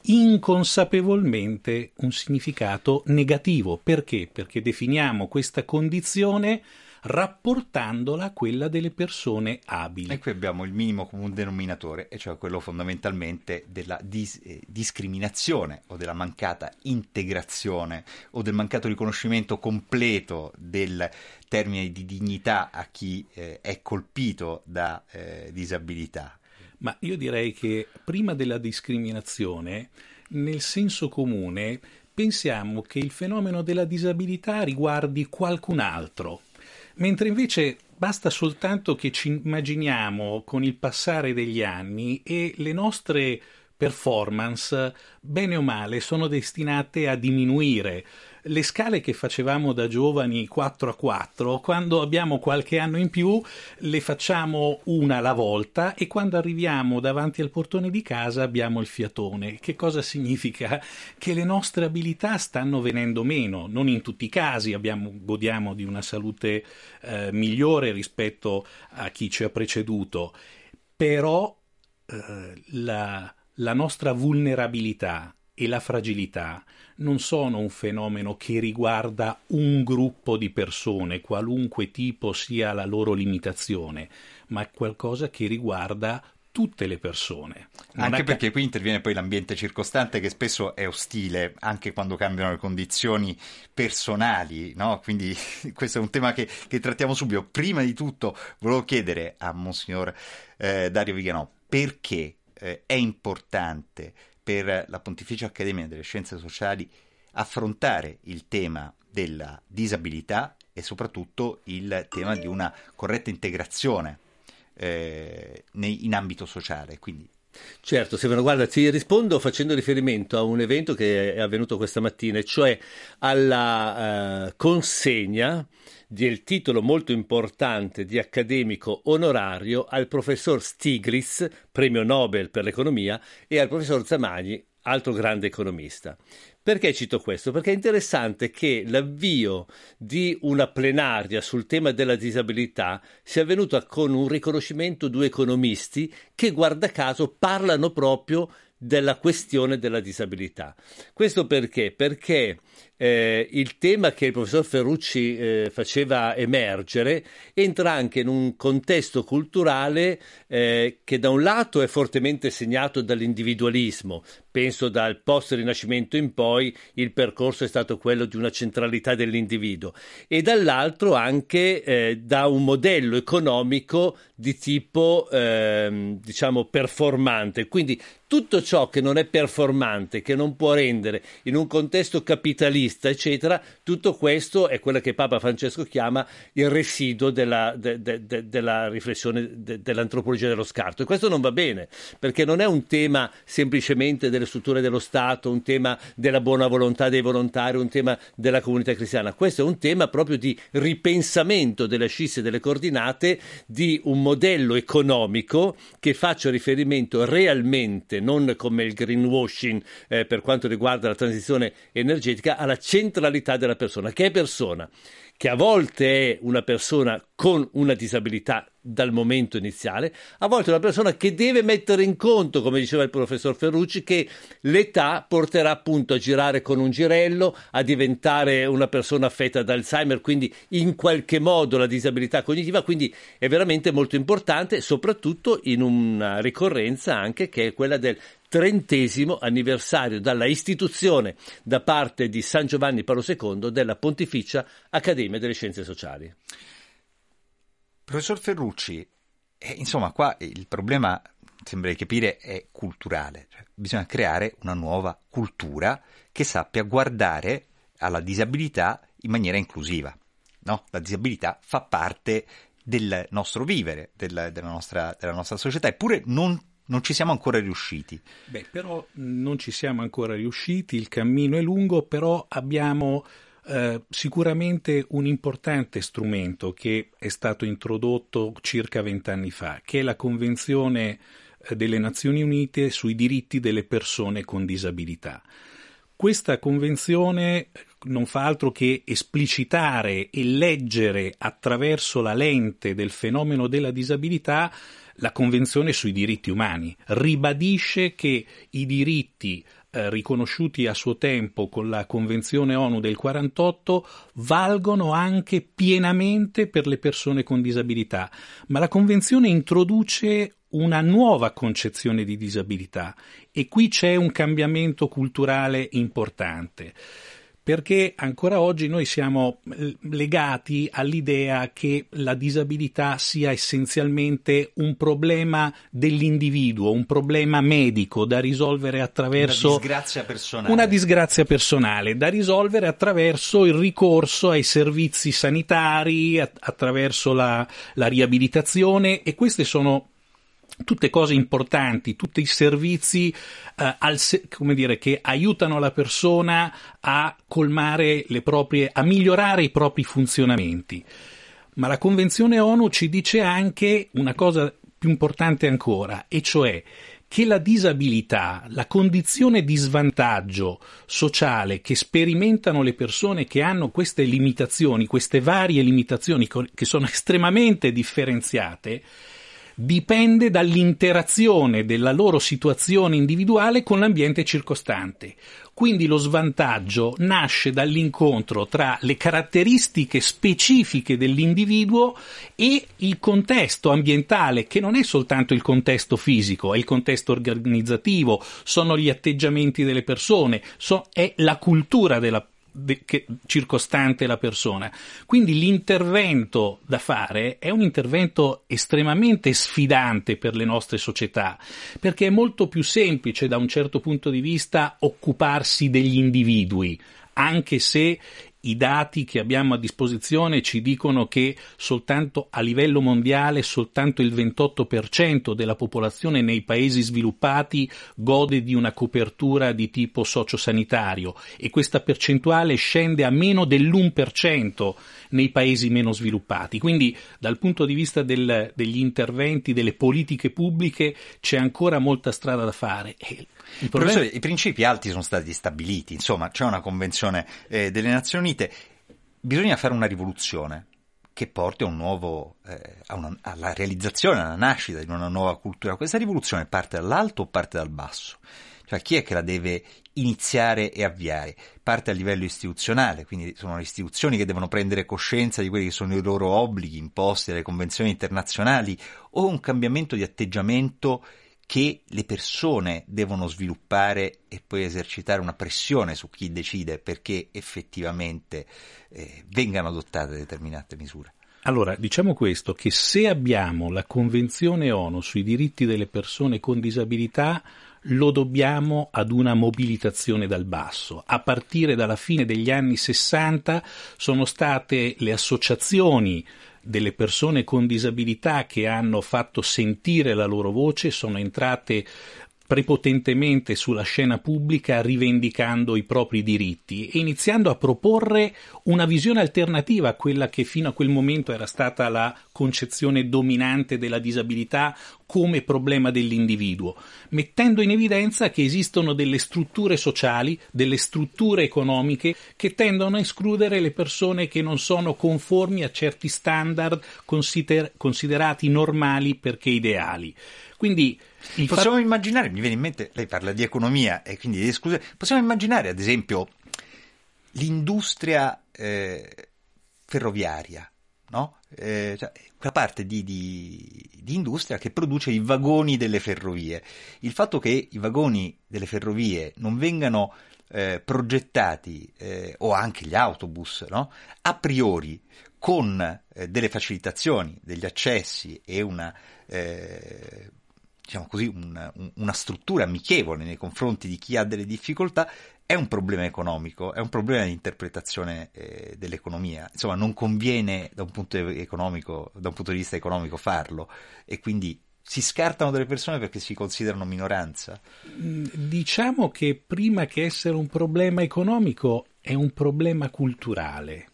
Speaker 11: inconsapevolmente un significato negativo. Perché? Perché definiamo questa condizione rapportandola a quella delle persone abili.
Speaker 7: E qui abbiamo il minimo comune denominatore, e cioè quello fondamentalmente della dis- eh, discriminazione o della mancata integrazione o del mancato riconoscimento completo del termine di dignità a chi eh, è colpito da eh, disabilità.
Speaker 11: Ma io direi che prima della discriminazione, nel senso comune, pensiamo che il fenomeno della disabilità riguardi qualcun altro, mentre invece basta soltanto che ci immaginiamo con il passare degli anni e le nostre performance, bene o male, sono destinate a diminuire. Le scale che facevamo da giovani quattro a quattro, quando abbiamo qualche anno in più le facciamo una alla volta, e quando arriviamo davanti al portone di casa abbiamo il fiatone. Che cosa significa? Che le nostre abilità stanno venendo meno. Non in tutti i casi, abbiamo, godiamo di una salute eh, migliore rispetto a chi ci ha preceduto, però eh, la, la nostra vulnerabilità e la fragilità non sono un fenomeno che riguarda un gruppo di persone, qualunque tipo sia la loro limitazione, ma è qualcosa che riguarda tutte le persone. Non
Speaker 7: anche
Speaker 11: ca-
Speaker 7: perché qui interviene poi l'ambiente circostante, che spesso è ostile anche quando cambiano le condizioni personali, no? Quindi questo è un tema che, che trattiamo subito. Prima di tutto volevo chiedere a Monsignor eh, Dario Viganò perché eh, è importante per la Pontificia Accademia delle Scienze Sociali affrontare il tema della disabilità e soprattutto il tema di una corretta integrazione eh, in ambito sociale. Quindi
Speaker 12: Certo, Stefano, guarda, ti rispondo facendo riferimento a un evento che è avvenuto questa mattina, cioè alla uh, consegna del titolo molto importante di accademico onorario al professor Stiglitz, premio Nobel per l'economia, e al professor Zamagni, altro grande economista. Perché cito questo? Perché è interessante che l'avvio di una plenaria sul tema della disabilità sia avvenuta con un riconoscimento di due economisti che, guarda caso, parlano proprio della questione della disabilità. Questo perché? Perché eh, il tema che il professor Ferrucci eh, faceva emergere entra anche in un contesto culturale eh, che da un lato è fortemente segnato dall'individualismo. Penso dal post-Rinascimento in poi il percorso è stato quello di una centralità dell'individuo, e dall'altro anche eh, da un modello economico di tipo eh, diciamo performante. Quindi tutto ciò che non è performante, che non può rendere in un contesto capitalista, eccetera, tutto questo è quello che Papa Francesco chiama il residuo della, de, de, de, della riflessione de, dell'antropologia dello scarto. E questo non va bene, perché non è un tema semplicemente delle strutture dello Stato, un tema della buona volontà dei volontari, un tema della comunità cristiana. Questo è un tema proprio di ripensamento delle ascisse e delle coordinate di un modello economico che faccia riferimento realmente, non come il greenwashing eh, per quanto riguarda la transizione energetica, alla centralità della persona. Che è persona? Che a volte è una persona con una disabilità dal momento iniziale, a volte è una persona che deve mettere in conto, come diceva il professor Ferrucci, che l'età porterà appunto a girare con un girello, a diventare una persona affetta da Alzheimer, quindi in qualche modo la disabilità cognitiva, quindi è veramente molto importante, soprattutto in una ricorrenza anche che è quella del trentesimo anniversario dalla istituzione da parte di San Giovanni Paolo secondo della Pontificia Accademia delle Scienze Sociali.
Speaker 7: Professor Ferrucci, eh, insomma qua il problema, sembra di capire, è culturale, cioè, bisogna creare una nuova cultura che sappia guardare alla disabilità in maniera inclusiva, no? La disabilità fa parte del nostro vivere, del, della, nostra, della nostra società, eppure non Non ci siamo ancora riusciti.
Speaker 11: Beh, però non ci siamo ancora riusciti, il cammino è lungo, però abbiamo eh, sicuramente un importante strumento che è stato introdotto circa vent'anni fa, che è la Convenzione delle Nazioni Unite sui diritti delle persone con disabilità. Questa convenzione non fa altro che esplicitare e leggere attraverso la lente del fenomeno della disabilità la Convenzione sui diritti umani, ribadisce che i diritti eh, riconosciuti a suo tempo con la Convenzione ONU del quarantotto valgono anche pienamente per le persone con disabilità, ma la Convenzione introduce una nuova concezione di disabilità e qui c'è un cambiamento culturale importante. Perché ancora oggi noi siamo legati all'idea che la disabilità sia essenzialmente un problema dell'individuo, un problema medico da risolvere attraverso
Speaker 7: una disgrazia personale.
Speaker 11: Una disgrazia personale da risolvere attraverso il ricorso ai servizi sanitari, attraverso la, la riabilitazione, e queste sono tutte cose importanti, tutti i servizi eh, al, come dire, che aiutano la persona a colmare le proprie, a migliorare i propri funzionamenti. Ma la Convenzione ONU ci dice anche una cosa più importante ancora, e cioè che la disabilità, la condizione di svantaggio sociale che sperimentano le persone che hanno queste limitazioni, queste varie limitazioni che sono estremamente differenziate, dipende dall'interazione della loro situazione individuale con l'ambiente circostante. Quindi lo svantaggio nasce dall'incontro tra le caratteristiche specifiche dell'individuo e il contesto ambientale, che non è soltanto il contesto fisico, è il contesto organizzativo, sono gli atteggiamenti delle persone, so, è la cultura della De, che, circostante la persona. Quindi l'intervento da fare è un intervento estremamente sfidante per le nostre società, perché è molto più semplice da un certo punto di vista occuparsi degli individui, anche se i dati che abbiamo a disposizione ci dicono che soltanto a livello mondiale soltanto il ventotto per cento della popolazione nei paesi sviluppati gode di una copertura di tipo sociosanitario e questa percentuale scende a meno dell'uno per cento nei paesi meno sviluppati. Quindi dal punto di vista del, degli interventi, delle politiche pubbliche c'è ancora molta strada da fare. E il problema...
Speaker 7: Professore, i principi alti sono stati stabiliti, insomma c'è una convenzione eh, delle Nazioni Unite, bisogna fare una rivoluzione che porti a un nuovo, eh, a una, alla realizzazione, alla nascita di una nuova cultura. Questa rivoluzione parte dall'alto o parte dal basso? Cioè, chi è che la deve iniziare e avviare? Parte a livello istituzionale, quindi sono le istituzioni che devono prendere coscienza di quelli che sono i loro obblighi imposti dalle convenzioni internazionali, o un cambiamento di atteggiamento che le persone devono sviluppare e poi esercitare una pressione su chi decide perché effettivamente eh, vengano adottate determinate misure?
Speaker 11: Allora, diciamo questo, che se abbiamo la Convenzione ONU sui diritti delle persone con disabilità, lo dobbiamo ad una mobilitazione dal basso. A partire dalla fine degli anni sessanta sono state le associazioni delle persone con disabilità che hanno fatto sentire la loro voce, sono entrate prepotentemente sulla scena pubblica rivendicando i propri diritti e iniziando a proporre una visione alternativa a quella che fino a quel momento era stata la concezione dominante della disabilità come problema dell'individuo, mettendo in evidenza che esistono delle strutture sociali, delle strutture economiche che tendono a escludere le persone che non sono conformi a certi standard consider- considerati normali perché ideali. Quindi
Speaker 7: possiamo fa... immaginare, mi viene in mente, lei parla di economia e quindi di esclusione, possiamo immaginare ad esempio l'industria eh, ferroviaria, no? Eh, cioè, quella parte di, di, di industria che produce i vagoni delle ferrovie. Il fatto che i vagoni delle ferrovie non vengano eh, progettati, eh, o anche gli autobus, no? A priori con eh, delle facilitazioni, degli accessi e una eh, diciamo così, una, una struttura amichevole nei confronti di chi ha delle difficoltà, è un problema economico, è un problema di interpretazione eh, dell'economia. Insomma, non conviene da un punto economico, da un punto di vista economico farlo, e quindi si scartano delle persone perché si considerano minoranza.
Speaker 11: Diciamo che prima che essere un problema economico è un problema culturale.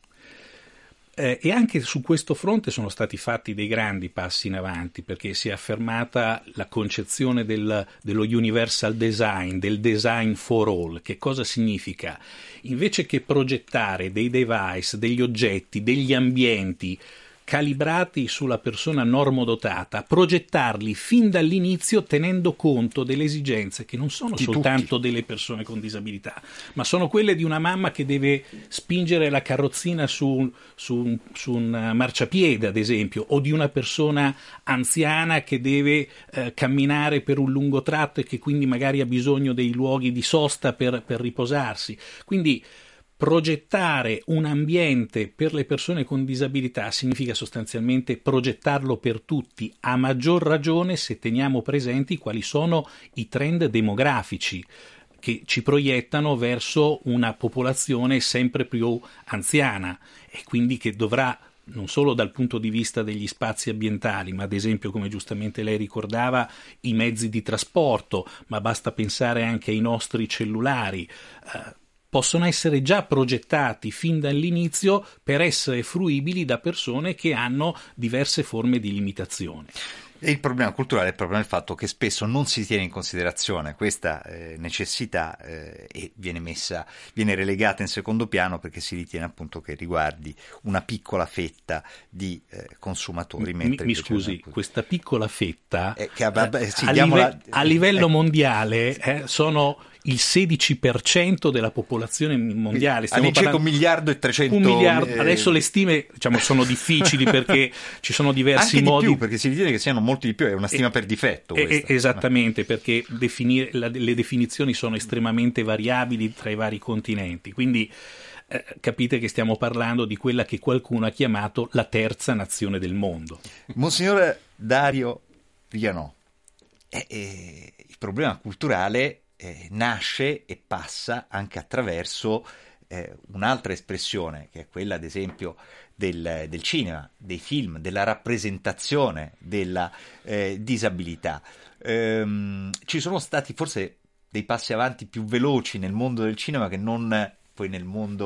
Speaker 11: Eh, e anche su questo fronte sono stati fatti dei grandi passi in avanti, perché si è affermata la concezione del, dello universal design, del design for all. Che cosa significa? Invece che progettare dei device, degli oggetti, degli ambienti calibrati sulla persona normodotata, progettarli fin dall'inizio tenendo conto delle esigenze che non sono di soltanto tutti. Delle persone con disabilità, ma sono quelle di una mamma che deve spingere la carrozzina su, su, su un marciapiede, ad esempio, o di una persona anziana che deve eh, camminare per un lungo tratto e che quindi magari ha bisogno dei luoghi di sosta per, per riposarsi. Quindi progettare un ambiente per le persone con disabilità significa sostanzialmente progettarlo per tutti, a maggior ragione se teniamo presenti quali sono i trend demografici che ci proiettano verso una popolazione sempre più anziana e quindi che dovrà, non solo dal punto di vista degli spazi ambientali, ma ad esempio, come giustamente lei ricordava, i mezzi di trasporto, ma basta pensare anche ai nostri cellulari, eh, possono essere già progettati fin dall'inizio per essere fruibili da persone che hanno diverse forme di limitazione.
Speaker 7: E il problema culturale è il problema del fatto che spesso non si tiene in considerazione questa eh, necessità eh, e viene messa, viene relegata in secondo piano perché si ritiene appunto che riguardi una piccola fetta di eh, consumatori.
Speaker 11: Mi, mi scusi,
Speaker 7: così.
Speaker 11: Questa piccola fetta
Speaker 7: eh, che, vabbè, sì,
Speaker 11: a,
Speaker 7: diamola,
Speaker 11: live, a livello mondiale eh, sono il sedici per cento della popolazione mondiale.
Speaker 7: Stiamo all'incirca un miliardo e trecento.
Speaker 11: Un miliardo. Adesso le stime, diciamo, sono difficili perché ci sono diversi
Speaker 7: anche
Speaker 11: modi.
Speaker 7: Di più, perché si ritiene che siano molti di più, è una stima e, per difetto.
Speaker 11: E, esattamente, perché definire, la, le definizioni sono estremamente variabili tra i vari continenti. Quindi eh, capite che stiamo parlando di quella che qualcuno ha chiamato la terza nazione del mondo.
Speaker 7: Monsignor Dario Viganò, eh, eh, il problema culturale Eh, nasce e passa anche attraverso eh, un'altra espressione, che è quella ad esempio del, del cinema, dei film, della rappresentazione della eh, disabilità. Ehm, ci sono stati forse dei passi avanti più veloci nel mondo del cinema che non poi nel mondo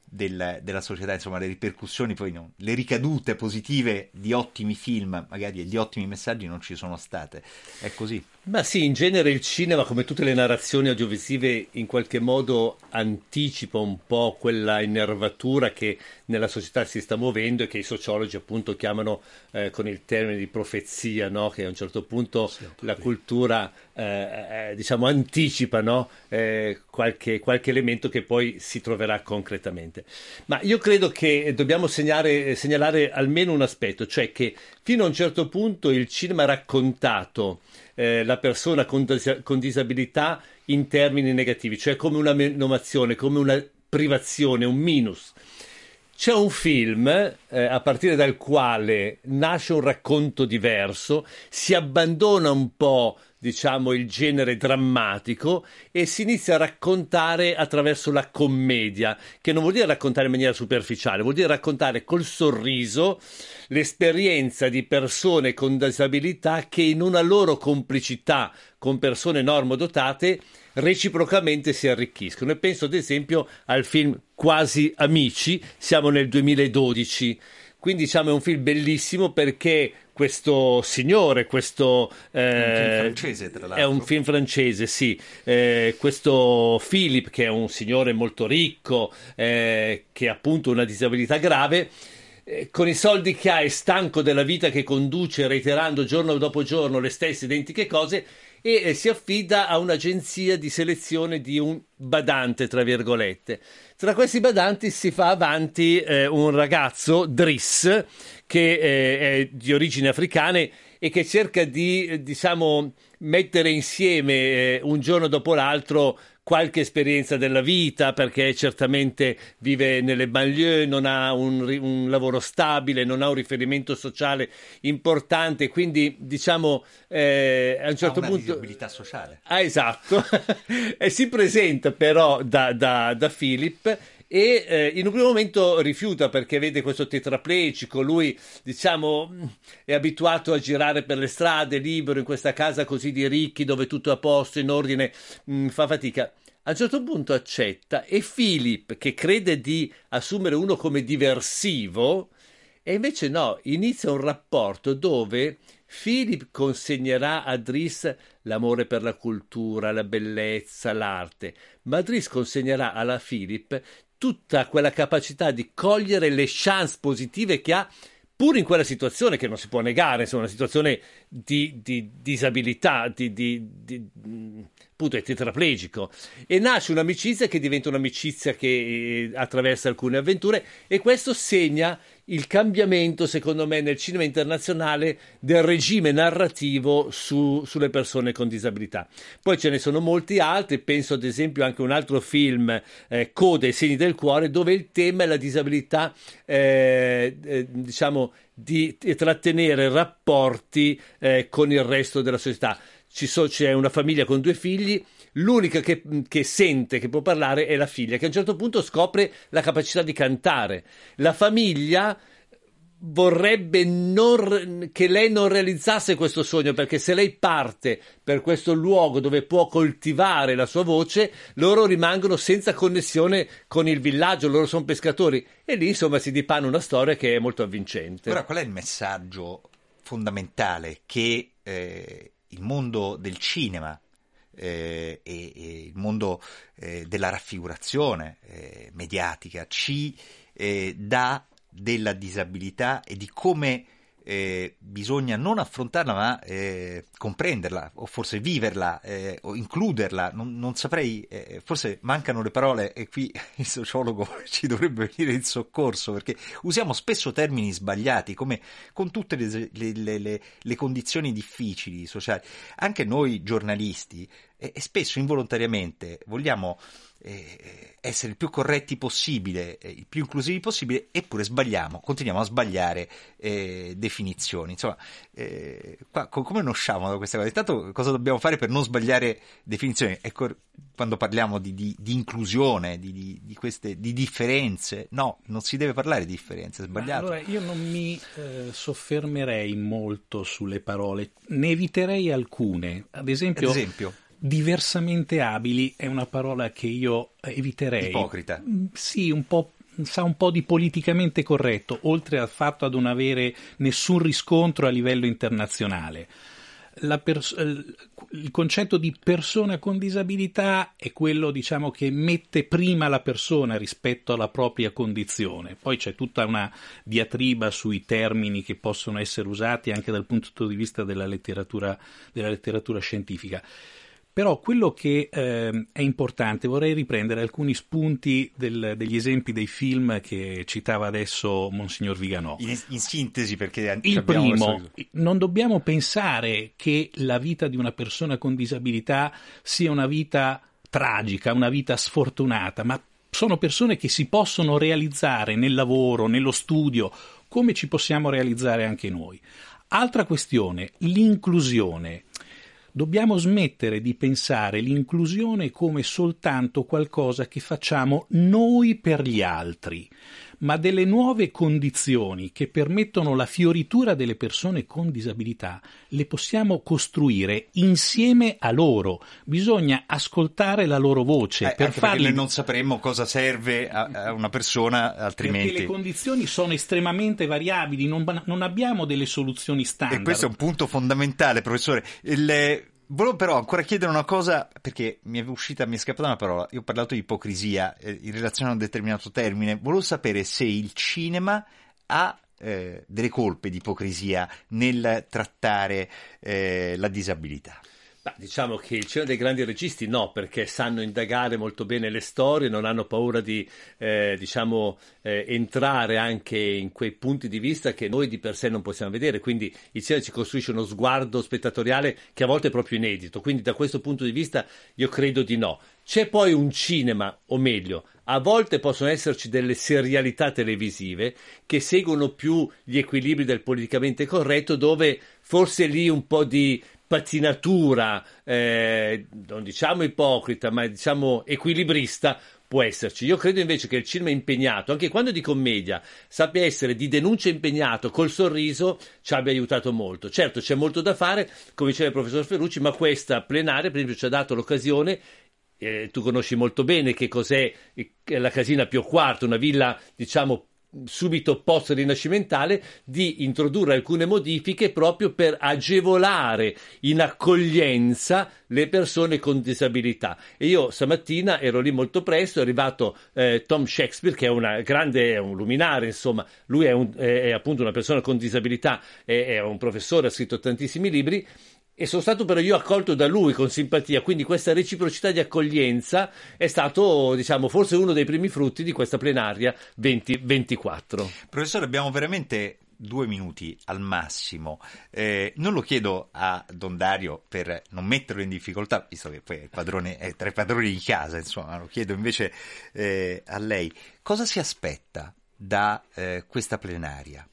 Speaker 7: del, della società, insomma le ripercussioni, poi no, le ricadute positive di ottimi film, magari e di ottimi messaggi non ci sono state, è così.
Speaker 12: Ma sì, in genere il cinema, come tutte le narrazioni audiovisive, in qualche modo anticipa un po' quella innervatura che nella società si sta muovendo e che i sociologi appunto chiamano eh, con il termine di profezia, no? Che a un certo punto sì, la cultura eh, eh, diciamo anticipa, no? eh, qualche, qualche elemento che poi si troverà concretamente. Ma io credo che dobbiamo segnare, segnalare almeno un aspetto, cioè che fino a un certo punto il cinema ha raccontato Eh, la persona con, dis- con disabilità in termini negativi, cioè come una menomazione, come una privazione, un minus. C'è un film eh, a partire dal quale nasce un racconto diverso, si abbandona un po', diciamo, il genere drammatico e si inizia a raccontare attraverso la commedia, che non vuol dire raccontare in maniera superficiale, vuol dire raccontare col sorriso l'esperienza di persone con disabilità che in una loro complicità con persone normodotate reciprocamente si arricchiscono. E penso ad esempio al film Quasi Amici, siamo nel duemiladodici, quindi diciamo è un film bellissimo perché questo signore, questo eh,
Speaker 7: è un film francese tra l'altro.
Speaker 12: È un film francese, sì. Eh, questo Philip, che è un signore molto ricco, eh, che ha appunto una disabilità grave, eh, con i soldi che ha è stanco della vita che conduce, reiterando giorno dopo giorno le stesse identiche cose, e eh, si affida a un'agenzia di selezione di un badante, tra virgolette. Tra questi badanti si fa avanti eh, un ragazzo, Driss, che eh, è di origini africane e che cerca di, eh, diciamo, mettere insieme eh, un giorno dopo l'altro qualche esperienza della vita, perché certamente vive nelle banlieue, non ha un, un lavoro stabile, non ha un riferimento sociale importante, quindi diciamo eh, a un certo
Speaker 7: ha una
Speaker 12: punto
Speaker 7: disabilità sociale.
Speaker 12: Ah, esatto. E si presenta però da, da, da Philip e eh, in un primo momento rifiuta perché vede questo tetraplegico, lui diciamo è abituato a girare per le strade libero in questa casa così di ricchi dove tutto è a posto, in ordine, mh, fa fatica. A un certo punto accetta e Philip, che crede di assumere uno come diversivo, e invece no, inizia un rapporto dove Philip consegnerà a Driss l'amore per la cultura, la bellezza, l'arte, ma Driss consegnerà alla Philip tutta quella capacità di cogliere le chance positive che ha pur in quella situazione che non si può negare, insomma, una situazione di, di disabilità, di, di, di, appunto è tetraplegico, e nasce un'amicizia che diventa un'amicizia che eh, attraversa alcune avventure, e questo segna il cambiamento, secondo me, nel cinema internazionale del regime narrativo su, sulle persone con disabilità. Poi ce ne sono molti altri, penso ad esempio anche a un altro film, eh, Coda e segni del cuore, dove il tema è la disabilità, eh, eh, diciamo, di, di trattenere rapporti eh, con il resto della società. Ci so, c'è una famiglia con due figli, l'unica che, che sente, che può parlare è la figlia, che a un certo punto scopre la capacità di cantare. La famiglia vorrebbe non, che lei non realizzasse questo sogno, perché se lei parte per questo luogo dove può coltivare la sua voce, loro rimangono senza connessione con il villaggio, loro sono pescatori, e lì insomma si dipana una storia che è molto avvincente.
Speaker 7: Ora, qual è il messaggio fondamentale che eh, il mondo del cinema eh, e, e il mondo eh, della raffigurazione eh, mediatica ci eh, dà della disabilità e di come eh, bisogna non affrontarla ma eh, comprenderla, o forse viverla eh, o includerla, non, non saprei, eh, forse mancano le parole e qui il sociologo ci dovrebbe venire in soccorso, perché usiamo spesso termini sbagliati, come con tutte le, le, le, le, le condizioni difficili sociali. Anche noi giornalisti e, e spesso involontariamente vogliamo Eh, essere il più corretti possibile, eh, il più inclusivi possibile, eppure sbagliamo, continuiamo a sbagliare eh, definizioni. Insomma, eh, qua, come ne usciamo da questa cosa? Intanto, cosa dobbiamo fare per non sbagliare definizioni? Ecco, quando parliamo di, di, di inclusione, di, di, di queste di differenze, no, non si deve parlare di differenze, è sbagliato.
Speaker 11: Ma allora io non mi eh, soffermerei molto sulle parole, ne eviterei alcune. Ad esempio,
Speaker 7: Ad esempio
Speaker 11: diversamente abili è una parola che io eviterei.
Speaker 7: Ipocrita.
Speaker 11: Sì, un po', sa un po' di politicamente corretto, oltre al fatto di non avere nessun riscontro a livello internazionale. La pers- il concetto di persona con disabilità è quello, diciamo, che mette prima la persona rispetto alla propria condizione. Poi c'è tutta una diatriba sui termini che possono essere usati anche dal punto di vista della letteratura, della letteratura scientifica. Però quello che eh, è importante, vorrei riprendere alcuni spunti del, degli esempi dei film che citava adesso Monsignor Viganò.
Speaker 7: In, in sintesi, perché
Speaker 11: il primo, non dobbiamo pensare che la vita di una persona con disabilità sia una vita tragica, una vita sfortunata, ma sono persone che si possono realizzare nel lavoro, nello studio, come ci possiamo realizzare anche noi. Altra questione, l'inclusione. Dobbiamo smettere di pensare l'inclusione come soltanto qualcosa che facciamo noi per gli altri, ma delle nuove condizioni che permettono la fioritura delle persone con disabilità le possiamo costruire insieme a loro. Bisogna ascoltare la loro voce
Speaker 7: eh,
Speaker 11: per
Speaker 7: anche
Speaker 11: farli...
Speaker 7: perché noi non sapremo cosa serve a, a una persona, altrimenti...
Speaker 11: Perché le condizioni sono estremamente variabili, non, non abbiamo delle soluzioni standard.
Speaker 7: E questo è un punto fondamentale, professore. Il... Volevo però ancora chiedere una cosa, perché mi è uscita, mi è scappata una parola. Io ho parlato di ipocrisia eh, in relazione a un determinato termine. Volevo sapere se il cinema ha eh, delle colpe di ipocrisia nel trattare eh, la disabilità.
Speaker 12: Beh, diciamo che il cinema dei grandi registi no, perché sanno indagare molto bene le storie, non hanno paura di eh, diciamo eh, entrare anche in quei punti di vista che noi di per sé non possiamo vedere, quindi il cinema ci costruisce uno sguardo spettatoriale che a volte è proprio inedito, quindi da questo punto di vista io credo di no. C'è poi un cinema, o meglio, a volte possono esserci delle serialità televisive che seguono più gli equilibri del politicamente corretto, dove forse lì un po' di pattinatura, eh, non diciamo ipocrita, ma diciamo equilibrista, può esserci. Io credo invece che il cinema impegnato, anche quando di commedia, sappia essere di denuncia impegnato, col sorriso, ci abbia aiutato molto. Certo, c'è molto da fare, come diceva il professor Ferrucci, ma questa plenaria, per esempio, ci ha dato l'occasione. Eh, tu conosci molto bene che cos'è la Casina Pio quarto, una villa, diciamo, subito post-rinascimentale, di introdurre alcune modifiche proprio per agevolare in accoglienza le persone con disabilità. E io stamattina ero lì molto presto, è arrivato eh, Tom Shakespeare, che è una grande, è un luminare, insomma, lui è, un, è, è appunto una persona con disabilità, è, è un professore, ha scritto tantissimi libri, e sono stato però io accolto da lui con simpatia, quindi questa reciprocità di accoglienza è stato, diciamo, forse uno dei primi frutti di questa plenaria venti ventiquattro.
Speaker 7: Professore, abbiamo veramente due minuti al massimo. Eh, non lo chiedo a Don Dario per non metterlo in difficoltà, visto che poi è, padrone, è tra i padroni di casa, insomma, lo chiedo invece eh, a lei. Cosa si aspetta da eh, questa plenaria?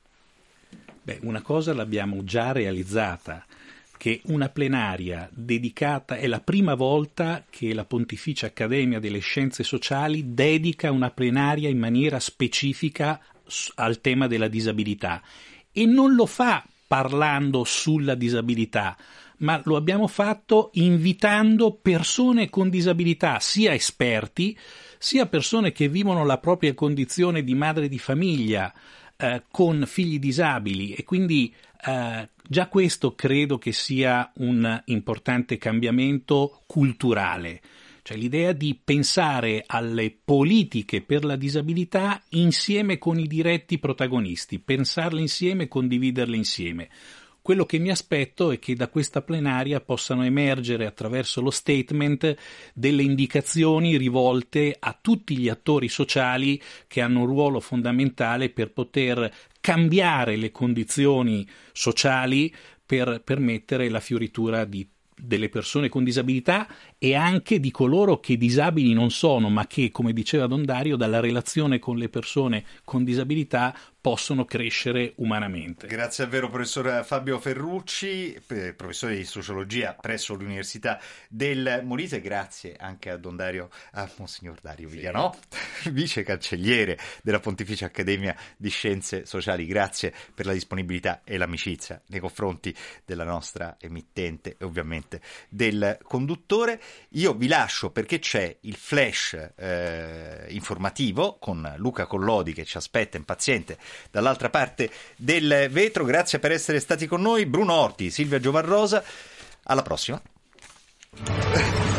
Speaker 11: Beh, una cosa l'abbiamo già realizzata, che una plenaria dedicata, è la prima volta che la Pontificia Accademia delle Scienze Sociali dedica una plenaria in maniera specifica al tema della disabilità, e non lo fa parlando sulla disabilità, ma lo abbiamo fatto invitando persone con disabilità, sia esperti, sia persone che vivono la propria condizione di madre di famiglia eh, con figli disabili, e quindi eh, già questo credo che sia un importante cambiamento culturale, cioè l'idea di pensare alle politiche per la disabilità insieme con i diretti protagonisti, pensarle insieme, condividerle insieme. Quello che mi aspetto è che da questa plenaria possano emergere, attraverso lo statement, delle indicazioni rivolte a tutti gli attori sociali che hanno un ruolo fondamentale per poter cambiare le condizioni sociali per permettere la fioritura di delle persone con disabilità e anche di coloro che disabili non sono, ma che, come diceva Don Dario, dalla relazione con le persone con disabilità possono crescere umanamente.
Speaker 7: Grazie davvero professor Fabio Ferrucci, professore di sociologia presso l'Università del Molise. Grazie anche a Don Dario, a Monsignor Dario Viganò, sì. vice cancelliere della Pontificia Accademia di Scienze Sociali. Grazie per la disponibilità e l'amicizia nei confronti della nostra emittente e ovviamente del conduttore. Io vi lascio perché c'è il flash eh, informativo con Luca Collodi che ci aspetta impaziente dall'altra parte del vetro. Grazie per essere stati con noi, Bruno Orti, Silvia Giovarrosa, alla prossima.